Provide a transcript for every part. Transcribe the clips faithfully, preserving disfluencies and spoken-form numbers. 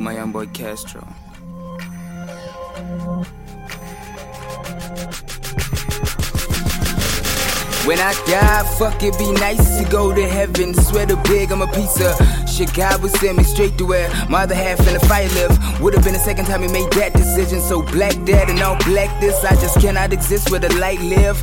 my young boy Castro. When I die, fuck it, be nice to go to heaven. Swear to big, I'm a piece of shit. God would send me straight to where my other half in the fire live. Would've been the second time he made that decision. So black dad and all black this, I just cannot exist where the light live.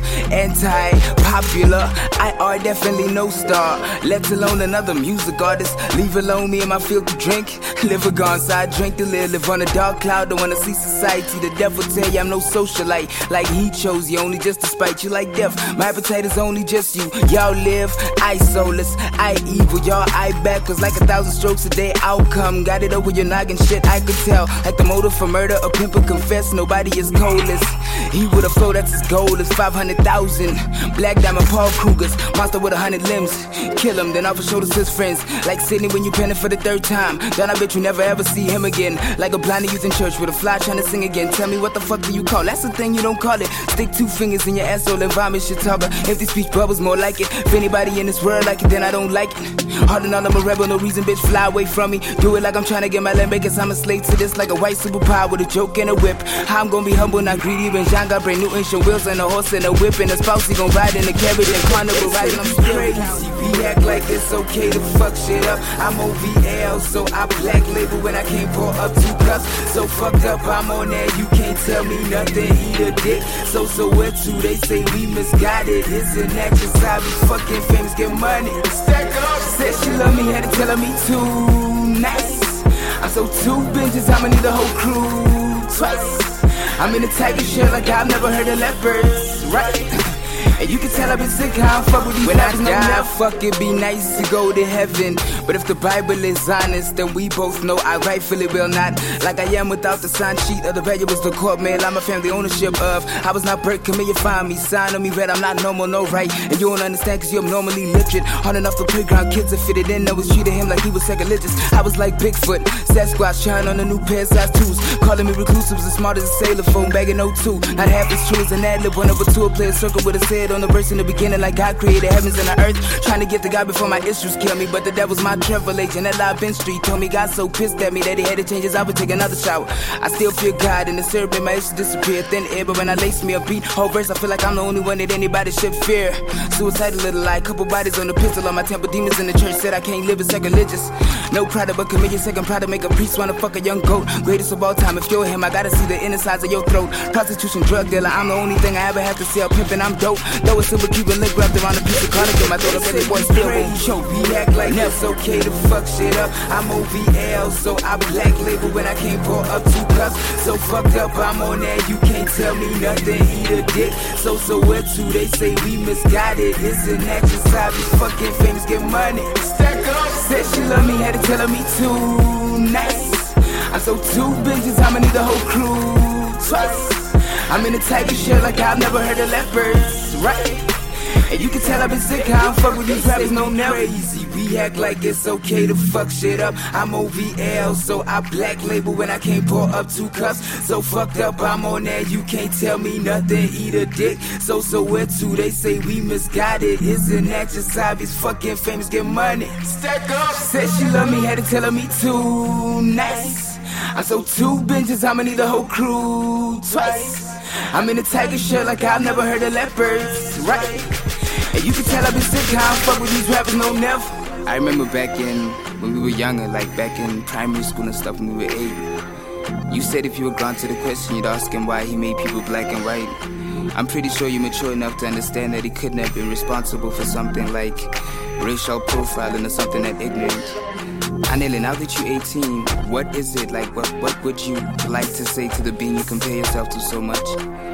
Anti-popular, I are definitely no star. Let alone another music artist. Leave alone me and my filthy drink. Live a gone, so I drink to live. Live on a dark cloud, don't wanna see society. The devil tell you I'm no socialite. Like he chose you only just to spite you like death. My appetite is only just you. Y'all live, I soulless, I evil. Y'all I backwards like a thousand strokes a day. Outcome, got it over your noggin shit. I could tell, like the motive for murder. A pimp will confess, nobody is coldless. He with a flow, that's his goal. Is five hundred thousand. Black diamond Paul Krugers, monster with a hundred limbs. Kill him, then off his shoulders to his friends. Like Sydney when you penning for the third time. Then I bet you never ever see him again. Like a blind youth in church with a fly trying to sing again. Tell me what the fuck do you call? That's the thing you don't call it. Stick two fingers in your asshole and vomit shit talker. Empty speech bubbles more like it. If anybody in this world like it, then I don't like it. Hard and all, I'm a rebel, no reason, bitch, fly away from me. Do it like I'm trying to get my land back, cause I'm a slave to this. Like a white superpower with a joke and a whip. How I'm gonna be humble, not greedy. When John got brand new ancient wheels and a horse and a whip. And a spouse, he gon' ride in the carriage and carnival riding. I'm still crazy. We act like it's okay to fuck shit up. I'm O V L, so I black label when I can't pour up two cups. So fucked up, I'm on that. You can't tell me nothing, eat a dick. So, so what too? They say we misguided. Isn't that just how these fucking famous get money? Stack up. Said she love me, had to tell her me too nice. I'm so two binges, I'ma need the whole crew twice. I'm in a tiger shirt like I've never heard of leopards, right? And you can tell I've been sick, I don't fuck with these. When I die, fuck it, be nice to go to heaven. But if the Bible is honest, then we both know I rightfully will not. Like I am without the sign sheet of the valuables, the court mail I'm a family ownership of. I was not Bert, come here, you find me. Sign on me red, I'm not normal, no right. And you don't understand cause you're abnormally literate. Hard enough for playground kids to fit it in. I was treating him like he was sacrilegious. I was like Bigfoot, Sasquatch, trying on a new pair of size twos. Calling me reclusive, as smart as a sailor phone, bagging oh two. Not half as true as an ad-lib, one over two, a player circle with his head on the verse in the beginning, like God created heavens and the earth. Trying to get to God before my issues kill me, but the devil's my travel agent. That live Ben Street told me God so pissed at me that he had to change his I would take another shower. I still feel God in the syrup and my issues disappear. Thin air, but when I lace me a beat, whole verse, I feel like I'm the only one that anybody should fear. Suicide a little lie, couple bodies on the pistol on my temple. Demons in the church said I can't live as sacrilegious. No pride but commit your second pride to make a priest wanna fuck a young goat. Greatest of all time, if you're him, I gotta see the inner sides of your throat. Prostitution, drug dealer, I'm the only thing I ever have to sell. Pimpin', I'm dope. Though it's silver Cuban lip wrapped around a piece of cardigan. My throat up every boy still won't choke. We act like it's okay to fuck shit up. I'm O V L, so I black label when I can't pour up two cups. So fucked up, I'm on that. You can't tell me nothing, eat a dick. So, so what too? They say we misguided. Isn't that just how these fucking famous get money? Stack up. Said she love me, had to tell her me too nice. I'm so two binges, I'ma need the whole crew twice. I'm in a tiger shirt like I've never heard of leopards, right? And you can tell I've been sick, I don't fuck with these rappers, no never easy. We act like it's okay to fuck shit up. I'm O V L, so I black label when I can't pour up two cups. So fucked up, I'm on that. You can't tell me nothing, eat a dick. So, so where to? They say we misguided. Isn't that just how these fucking famous get money? Stack up. Said she love me, had to tell her me too nice. I'm so two binges, I'ma need the whole crew twice. I'm in a tiger shirt like I've never heard of leopards, right? And you can tell I've been sick, I don't fuck with these rappers, no never. I remember back in, when we were younger, like back in primary school and stuff when we were eight. You said if you were gone to the question, you'd ask him why he made people black and white. I'm pretty sure you're mature enough to understand that he couldn't have been responsible for something like racial profiling or something that ignorant. Anele, now that you're eighteen, what is it, like what, what would you like to say to the being you compare yourself to so much?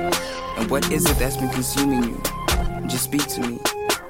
And what is it that's been consuming you? Just speak to me.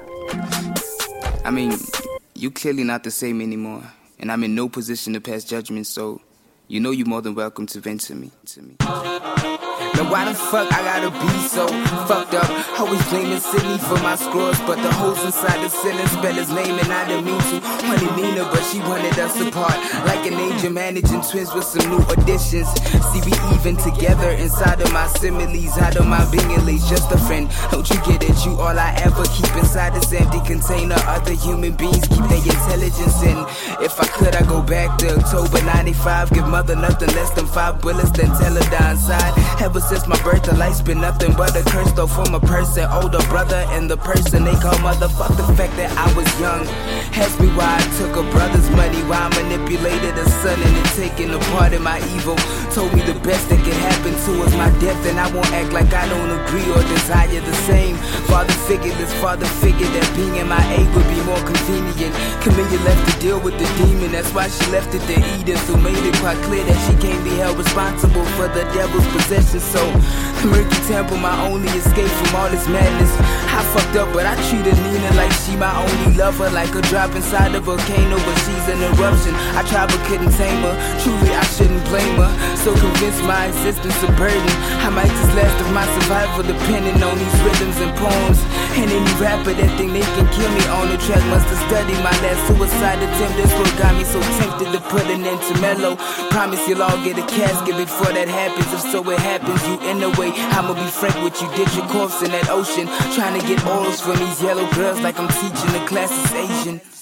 I mean, you clearly not the same anymore, and I'm in no position to pass judgment, so you know you're more than welcome to vent to me. To me. Now why the fuck I gotta be so fucked up? Always blaming Sydney for my scores, but the hoes inside the ceiling spell his name and I didn't mean to. Honey Nina, but she wanted us apart, like an angel managing twins with some new additions. See, we even together inside of my similes, out of my being at least just a friend. Don't you get it? You all I ever keep inside this empty container. Other human beings keep their intelligence in. If I could, I go back to October ninety-five. Give mother nothing less than five bullets, then tell her die inside. Ever since my birth, the life's been nothing but a curse, though, from a person, older brother, and the person they call motherfuck. The fact that I was young asked me why I took a brother's money, why I manipulated a son and then taking a part in my evil. Told me the best that could happen to us my death, and I won't act like I don't agree or desire the same. Father figureless, father figured that being in my aid would be more convenient. Camilla left to deal with the demon, that's why she left it to Edith, who made it quite clear that she can't be held responsible for the devil's possession. So the murky temple, my only escape from all this madness. I fucked up, but I treated Nina like she my only lover, like a drop inside a volcano, but she's an eruption. I tried but couldn't tame her. Truly, I shouldn't blame her. So convinced my existence a burden, I might just last of my survival depending on these rhythms and poems. And any rapper that think they can kill me on the track must have studied my last suicide attempt. This what got me so tempted to put an end to Mellow. Promise you'll all get a casket before that happens. If so it happens, you in the way. I'ma be frank with you, ditch your corpse in that ocean, trying to get oils from these yellow girls like I'm teaching the class is Asian.